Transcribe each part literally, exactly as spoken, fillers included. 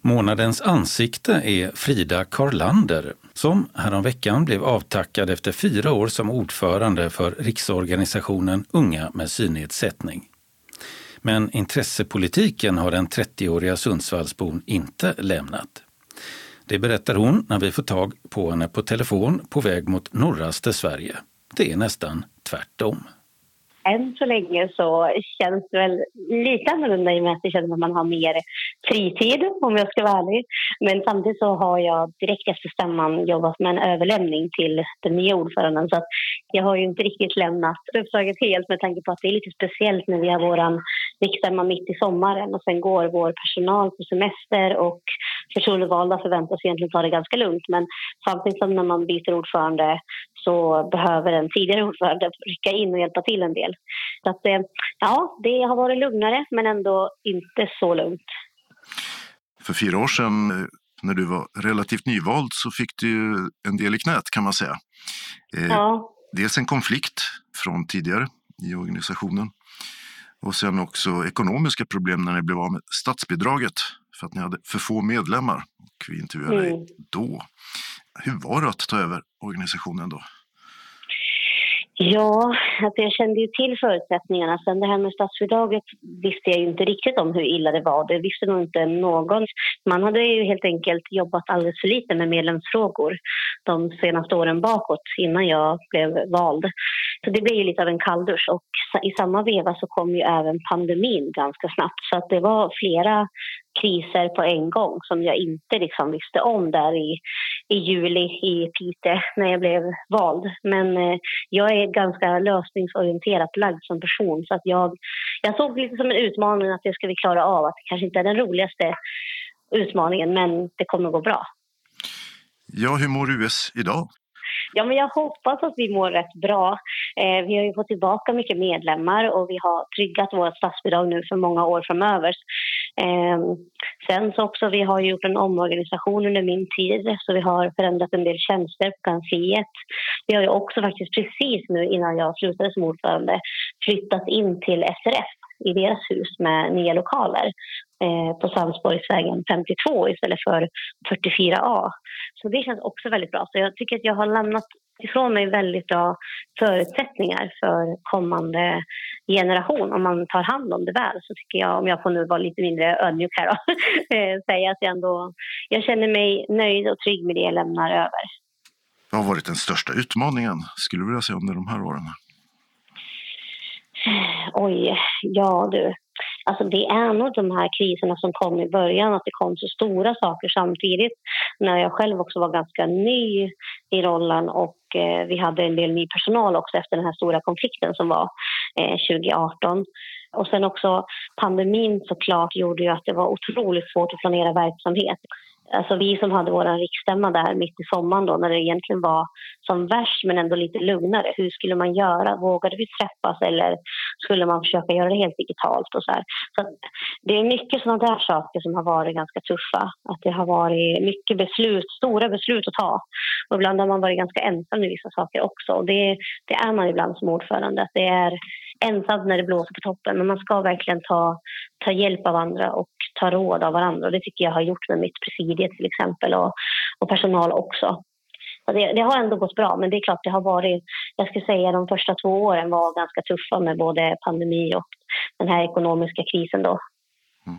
Månadens ansikte är Frida Karlander, som häromveckan blev avtackad efter fyra år som ordförande för riksorganisationen Unga med synnedsättning. Men intressepolitiken har den trettioåriga Sundsvallsbon inte lämnat. Det berättar hon när vi får tag på henne på telefon på väg mot norraste Sverige. Det är nästan tvärtom. Än så länge så känns det väl lite annorlunda i och med att det känns att man har mer fritid, om jag ska vara ärlig. Men samtidigt så har jag direkt efter stämman jobbat med en överlämning till den nya ordföranden. Så att jag har ju inte riktigt lämnat uppdraget helt med tanke på att det är lite speciellt när vi har våran riksstämma mitt i sommaren. Och sen går vår personal på semester och förtroendevalda förväntas egentligen ta det ganska lugnt. Men samtidigt som när man byter ordförande så behöver en tidigare ordförande rycka in och hjälpa till en del. Så att, ja, det har varit lugnare men ändå inte så lugnt. För fyra år sedan när du var relativt nyvald så fick du en del i knät, kan man säga. Eh, ja. Dels en konflikt från tidigare i organisationen och sen också ekonomiska problem när ni blev av med statsbidraget för att ni hade för få medlemmar. Och vi intervjuade dig mm. då. Hur var det att ta över organisationen då? Ja, alltså jag kände ju till förutsättningarna. Sen det här med statsbidraget visste jag ju inte riktigt om hur illa det var. Det visste nog inte någon. Man hade ju helt enkelt jobbat alldeles för lite med medlemsfrågor de senaste åren bakåt innan jag blev vald. Så det blev ju lite av en kalldusch och i samma veva så kom ju även pandemin ganska snabbt. Så att det var flera kriser på en gång som jag inte liksom visste om där i, i juli i Piteå när jag blev vald. Men eh, jag är ganska lösningsorienterat lagd som person så att jag, jag såg lite som en utmaning att det ska vi klara av. Att det kanske inte är den roligaste utmaningen men det kommer att gå bra. Ja, hur mår U S idag? Ja, men jag hoppas att vi mår rätt bra. Eh, vi har ju fått tillbaka mycket medlemmar och vi har tryggat vårt statsbidrag nu för många år framöver. Eh, sen så också, vi har gjort en omorganisation under min tid så vi har förändrat en del tjänster på kansliet. Vi har ju också faktiskt precis nu innan jag slutade som ordförande flyttat in till S R F i deras hus med nya lokaler eh, på Salzborgsvägen femtiotvå istället för fyrtiofyra A. Så det känns också väldigt bra. Så jag tycker att jag har lämnat ifrån mig väldigt bra förutsättningar för kommande generation. Om man tar hand om det väl så tycker jag, om jag får nu vara lite mindre ödmjuk här då, säga att jag ändå, jag känner mig nöjd och trygg med det jag lämnar över. Vad har varit den största utmaningen, skulle du vilja säga, under de här åren? Oj, ja du. Alltså det är nog de här kriserna som kom i början, att det kom så stora saker samtidigt. När jag själv också var ganska ny i rollen och eh, vi hade en del ny personal också efter den här stora konflikten som var eh, tjugo arton. Och sen också pandemin såklart gjorde ju att det var otroligt svårt att planera verksamhet. Alltså vi som hade våran riksstämma där mitt i sommaren då, när det egentligen var som värst men ändå lite lugnare. Hur skulle man göra? Vågade vi träffas eller skulle man försöka göra det helt digitalt och så här. Så det är mycket sådana där saker som har varit ganska tuffa. Att det har varit mycket beslut, stora beslut att ta. Och ibland har man varit ganska ensam i vissa saker också. Och det, det är man ibland som ordförande. Att det är ensam när det blåser på toppen. Men man ska verkligen ta, ta hjälp av andra och ta råd av varandra. Och det tycker jag har gjort med mitt presidie till exempel och, och personal också. Så det, det har ändå gått bra, men det är klart det har varit, jag ska säga de första två åren var ganska tuffa med både pandemi och den här ekonomiska krisen då. Mm.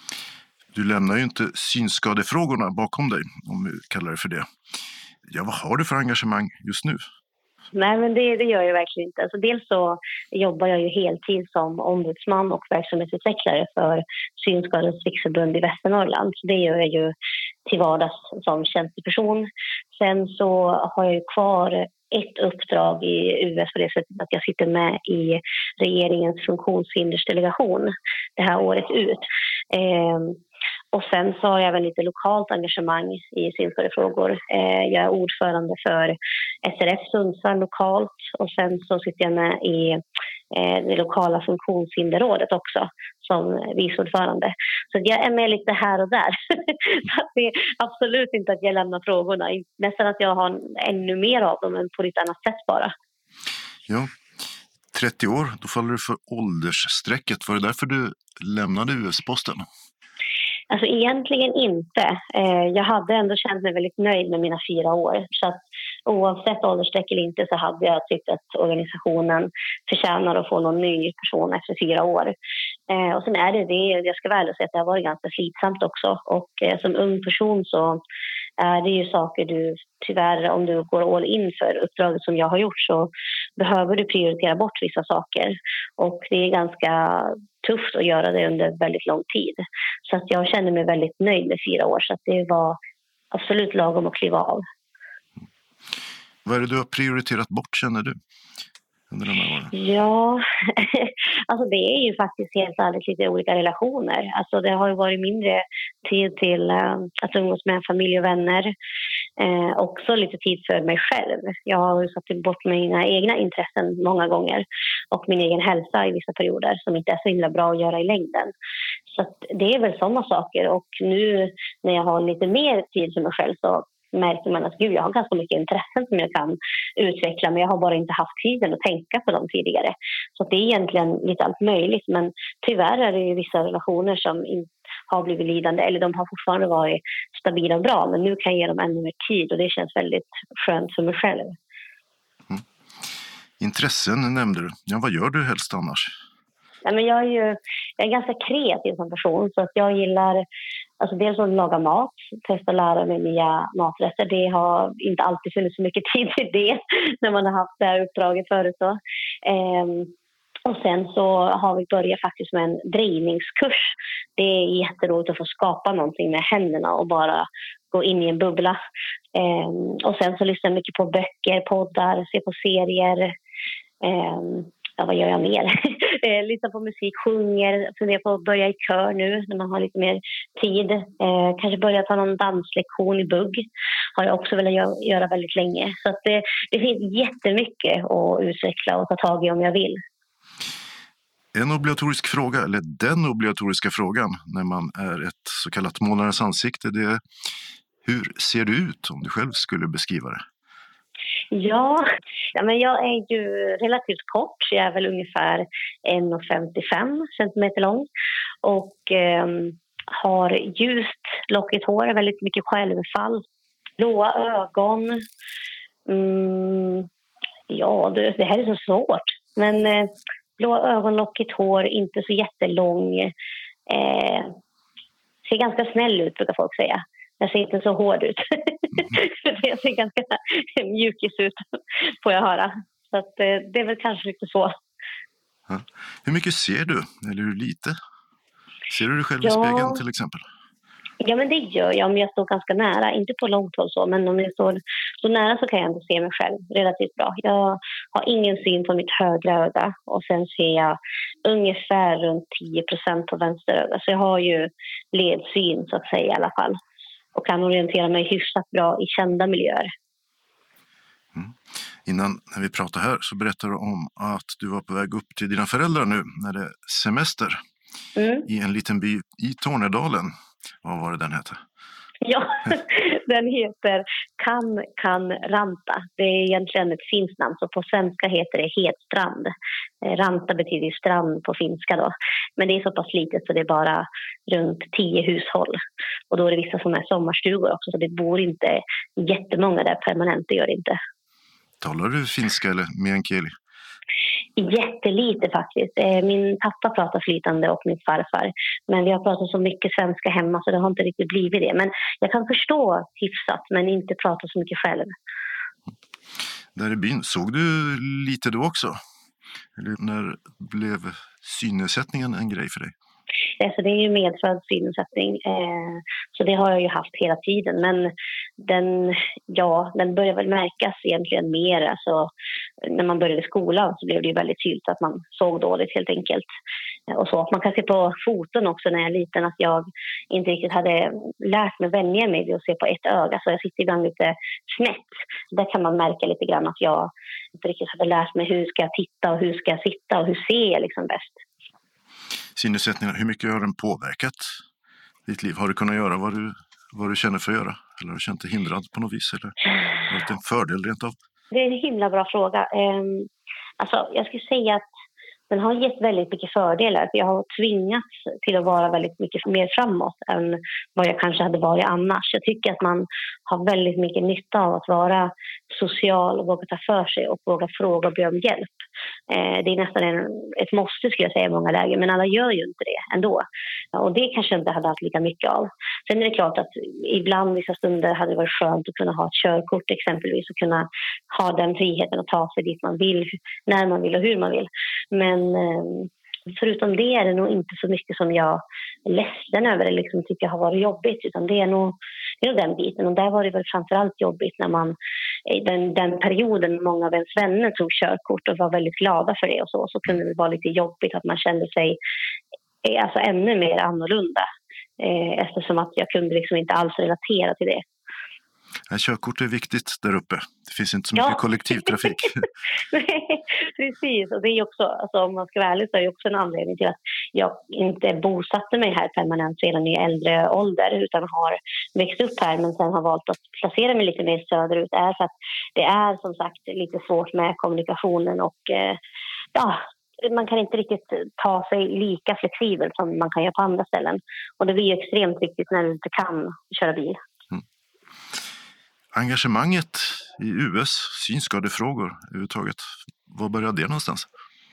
Du lämnar ju inte synskadefrågorna bakom dig, om vi kallar det för det. Ja, vad har du för engagemang just nu? Nej, men det, det gör jag verkligen inte. Alltså dels så jobbar jag ju heltid som ombudsman och verksamhetsutvecklare för Synskadades riksförbund i Västernorrland. Så det gör jag ju till vardags som tjänsteperson. Sen så har jag ju kvar ett uppdrag i U S på det sättet att jag sitter med i regeringens funktionshindersdelegation det här året ut. Eh, Och sen så har jag även lite lokalt engagemang i synskadefrågor. Eh, jag är ordförande för S R F Sundsvall lokalt och sen så sitter jag med i eh, det lokala funktionshinderrådet också som viceordförande. Så jag är med lite här och där. Det är absolut inte att jag lämnar frågorna. Nästan att jag har ännu mer av dem men på lite annat sätt bara. Ja, trettio år, då faller du för åldersstrecket. Var det därför du lämnade U S-posten? Alltså egentligen inte. Eh, jag hade ändå känt mig väldigt nöjd med mina fyra år. Så att oavsett åldersstreck eller inte så hade jag tyckt att organisationen förtjänar att få någon ny person efter fyra år. Eh, och sen är det det, jag ska väl säga att det har varit ganska slitsamt också. Och eh, som ung person så är det ju saker du tyvärr, om du går all in för uppdraget som jag har gjort så behöver du prioritera bort vissa saker. Och det är ganska tufft att göra det under väldigt lång tid. Så att jag känner mig väldigt nöjd med fyra år. Så att det var absolut lagom att kliva av. Vad är det du har prioriterat bort, känner du? Under de här åren? Ja, alltså det är ju faktiskt helt ärligt lite olika relationer. Alltså det har ju varit mindre tid till äh, att umgås med familj och vänner. Eh, också lite tid för mig själv. Jag har ju satt bort mina egna intressen många gånger. Och min egen hälsa i vissa perioder som inte är så himla bra att göra i längden. Så att det är väl sådana saker. Och nu när jag har lite mer tid för mig själv så märker man att gud, jag har ganska mycket intressen som jag kan utveckla, men jag har bara inte haft tiden att tänka på dem tidigare. Så det är egentligen lite allt möjligt, men tyvärr är det ju vissa relationer som inte har blivit lidande, eller de har fortfarande varit stabila och bra, men nu kan jag ge dem ännu mer tid och det känns väldigt skönt för mig själv. Mm. Intressen nämnde du. Ja, vad gör du helst annars? Nej, men jag är ju jag är ganska kreativ som person, så att jag gillar alltså dels att laga mat, testa att lära mig nya maträtter. Det har inte alltid funnits så mycket tid till det när man har haft det här uppdraget förut. Då. Ehm, och sen så har vi börjat faktiskt med en drejningskurs. Det är jätteroligt att få skapa någonting med händerna och bara gå in i en bubbla. Ehm, och sen så lyssnar jag mycket på böcker, poddar, ser på serier. Ehm, Ja, vad gör jag mer? Lyssna på musik, sjunger, funderar på att börja i kör nu när man har lite mer tid. Eh, kanske börja ta någon danslektion i bugg. Har jag också velat göra, göra väldigt länge. Så att det, det finns jättemycket att utveckla och ta tag i om jag vill. En obligatorisk fråga, eller den obligatoriska frågan när man är ett så kallat månadens ansikte, det är: hur ser du ut om du själv skulle beskriva det? Ja, ja, men jag är ju relativt kort. Jag är väl ungefär en komma femtiofem centimeter lång. Och eh, har ljust lockigt hår, väldigt mycket självfall. Blåa ögon. Mm, ja, det, det här är så svårt. Men eh, blåa ögon, lockigt hår, inte så jättelång. Eh, ser ganska snäll ut, brukar folk säga. Jag ser inte så hård ut. Jag ser ganska mjukis ut, får jag höra. Så att, det är väl kanske lite så. Ja. Hur mycket ser du? Eller hur lite? Ser du dig själv ja. i spegeln till exempel? Ja, men det gör jag om jag står ganska nära. Inte på långt håll så, men om jag står så nära så kan jag ändå se mig själv relativt bra. Jag har ingen syn på mitt högra öga och sen ser jag ungefär runt tio procent på vänster öga. Så jag har ju ledsyn så att säga i alla fall. Och kan orientera mig hyfsat bra i kända miljöer. Mm. Innan när vi pratar här så berättar du om att du var på väg upp till dina föräldrar nu när det är semester. Mm. I en liten by i Tornedalen. Vad var det den hette? Ja, den heter Kan Kan Ranta. Det är egentligen ett finskt namn, så på svenska heter det Hedstrand. Ranta betyder strand på finska då. Men det är så pass litet så det är bara runt tio hushåll. Och då är det vissa som är sommarstugor också, så det bor inte jättemånga där permanent, det gör det inte. Talar du finska eller meänkieli? Jättelite faktiskt. Min pappa pratar flytande och min farfar. Men vi har pratat så mycket svenska hemma så det har inte riktigt blivit det. Men jag kan förstå hyfsat men inte prata så mycket själv. Där i byn, såg du lite då också? Eller när blev synnedsättningen en grej för dig? Alltså det är ju medfödd synnedsättning, eh, så det har jag ju haft hela tiden. Men den, ja, den börjar väl märkas egentligen mer. Alltså, när man började skolan så blev det ju väldigt tydligt att man såg dåligt helt enkelt. Och så. Man kan se på foton också när jag är liten att jag inte riktigt hade lärt mig vänja mig vid att se på ett öga. Så jag sitter ibland lite snett. Där kan man märka lite grann att jag inte riktigt hade lärt mig hur ska jag titta och hur ska jag sitta och hur ser jag liksom bäst. Synnedsättningar, hur mycket har den påverkat ditt liv? Har du kunnat göra vad du, vad du känner för att göra? Eller har du känt dig hindrad på något vis? Eller har det en fördel rent av? Det är en himla bra fråga. Um, alltså, jag skulle säga att den har gett väldigt mycket fördelar. För jag har tvingats till att vara väldigt mycket mer framåt än vad jag kanske hade varit annars. Jag tycker att man har väldigt mycket nytta av att vara social och våga ta för sig och våga fråga och be om hjälp. Eh, det är nästan en, ett måste skulle jag säga i många lägen, men alla gör ju inte det ändå. Och det kanske jag inte hade haft lika mycket av. Sen är det klart att ibland vissa stunder hade det varit skönt att kunna ha ett körkort exempelvis och kunna ha den friheten att ta sig dit man vill, när man vill och hur man vill. Men eh, förutom det är det nog inte så mycket som jag är ledsen över eller liksom tycker har varit jobbigt, utan det är nog, det är nog den biten. Och där var det väl framförallt jobbigt när man i den, den perioden många av ens vänner tog körkort och var väldigt glada för det och så, så kunde det vara lite jobbigt att man kände sig alltså ännu mer annorlunda eh, eftersom att jag kunde liksom inte alls relatera till det. Ja, körkort är viktigt där uppe. Det finns inte så mycket ja. kollektivtrafik. Nej, precis. Och det är också, alltså, om man ska vara ärlig så är det också en anledning till att jag inte bosatte mig här permanent redan i äldre ålder utan har växt upp här men sen har valt att placera mig lite mer söderut är för att det är som sagt lite svårt med kommunikationen och eh, ja, man kan inte riktigt ta sig lika flexibelt som man kan göra på andra ställen. Och det blir ju extremt viktigt när du inte kan köra bil. Mm. Engagemanget i U S, synskadefrågor överhuvudtaget, var började det någonstans?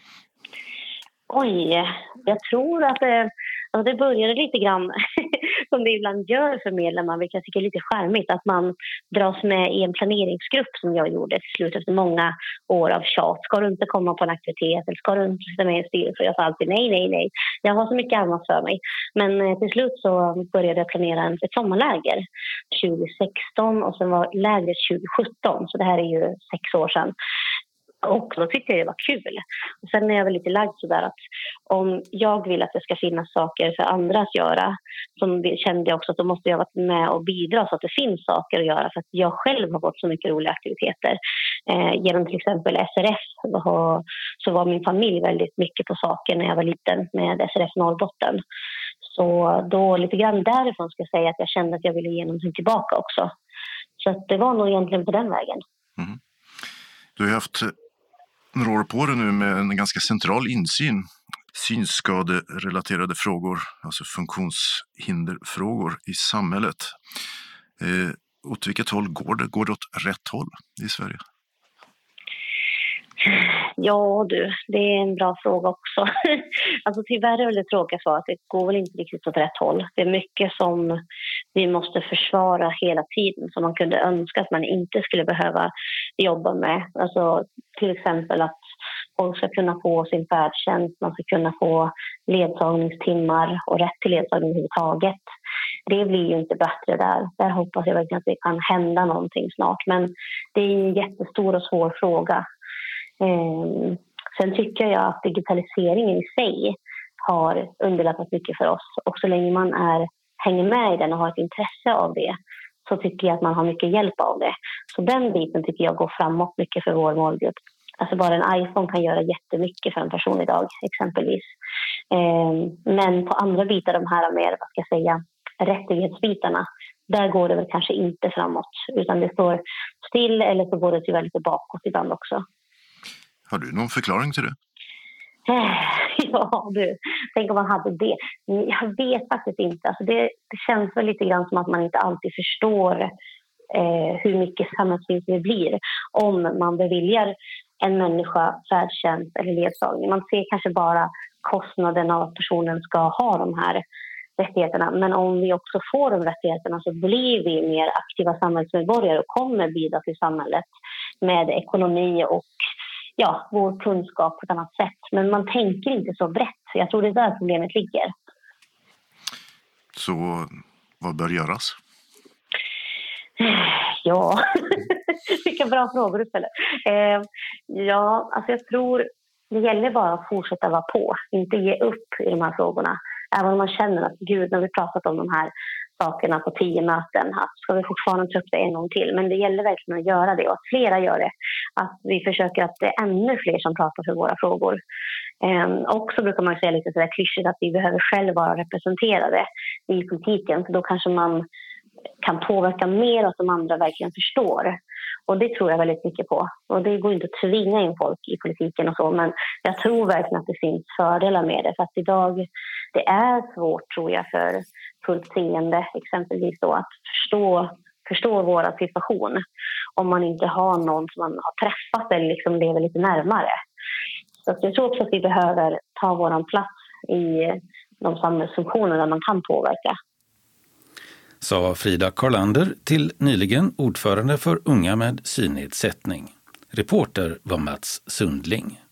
Oj, jag tror att det, alltså det började lite grann som det ibland gör för medlemmar, vilket jag tycker är lite charmigt, att man dras med i en planeringsgrupp som jag gjorde till slut efter många år av tjat. Ska du inte komma på en aktivitet eller ska du inte sitta med i styrelsen? Jag sa alltid nej, nej, nej. Jag har så mycket annat för mig. Men till slut så började jag planera ett sommarläger tjugo sexton och sen var lägret tjugo sjutton, så det här är ju sex år sedan. Och då tyckte jag det var kul. Och sen är jag väl lite lagd sådär att om jag vill att det ska finnas saker för andra att göra, så kände jag också att då måste jag vara med och bidra så att det finns saker att göra. För att jag själv har fått så mycket roliga aktiviteter. Eh, genom till exempel S R F så var min familj väldigt mycket på saker när jag var liten med S R F Norrbotten. Så då lite grann därifrån ska jag säga att jag kände att jag ville ge någonting tillbaka också. Så att det var nog egentligen på den vägen. Mm. Du har haft några år på det nu med en ganska central insyn. Synskaderelaterade frågor, alltså funktionshinderfrågor i samhället. Eh, åt vilket håll går det? Går det åt rätt håll i Sverige? Ja du, det är en bra fråga också. Alltså tyvärr är det tråkiga svar att det går väl inte riktigt åt rätt håll. Det är mycket som vi måste försvara hela tiden som man kunde önska att man inte skulle behöva jobba med. Alltså till exempel att folk ska kunna få sin färdtjänst, man ska kunna få ledsagningstimmar och rätt till ledsagning överhuvudtaget. Det blir ju inte bättre där. Där hoppas jag verkligen att det kan hända någonting snart. Men det är en jättestor och svår fråga. Eh, sen tycker jag att digitaliseringen i sig har underlättat mycket för oss. Och så länge man är, hänger med i den och har ett intresse av det så tycker jag att man har mycket hjälp av det. Så den biten tycker jag går framåt mycket för vår målgrupp. Alltså bara en iPhone kan göra jättemycket för en person idag exempelvis. Eh, men på andra bitar, de här mer, vad ska jag säga, rättighetsbitarna, där går det väl kanske inte framåt. Utan det står still eller så går det tyvärr lite bakåt ibland också. Har du någon förklaring till det? Ja du, tänk om man hade det. Jag vet faktiskt inte. Alltså det, det känns väl lite grann som att man inte alltid förstår eh, hur mycket samhällsvinst det blir om man beviljar en människa färdtjänst eller ledsagning. Man ser kanske bara kostnaden av att personen ska ha de här rättigheterna. Men om vi också får de rättigheterna så blir vi mer aktiva samhällsmedborgare och kommer bidra till samhället med ekonomi och ja, vår kunskap på ett annat sätt. Men man tänker inte så brett. Jag tror det är där problemet ligger. Så vad bör göras? Ja, vilka bra frågor du ställer. Eh, ja, alltså jag tror det gäller bara att fortsätta vara på. Inte ge upp i de här frågorna. Även om man känner att gud, när vi pratat om de här sakerna på tio möten, att ska vi fortfarande ta upp det en gång till. Men det gäller verkligen att göra det och att flera gör det. Att vi försöker att det är ännu fler som pratar för våra frågor. Eh, och så brukar man säga lite sådär klyschigt att vi behöver själva vara representerade i politiken. För då kanske man kan påverka mer att de andra verkligen förstår. Och det tror jag väldigt mycket på. Och det går inte att tvinga in folk i politiken och så, men jag tror verkligen att det finns fördelar med det. För att idag, det är svårt tror jag för fullt seende exempelvis då att förstå, förstå vår situation. Om man inte har någon som man har träffat eller liksom lever lite närmare. Så jag tror också att vi behöver ta våran plats i de samhällsfunktioner där man kan påverka. Sa Frida Karlander, till nyligen ordförande för Unga med synnedsättning. Reporter var Mats Sundling.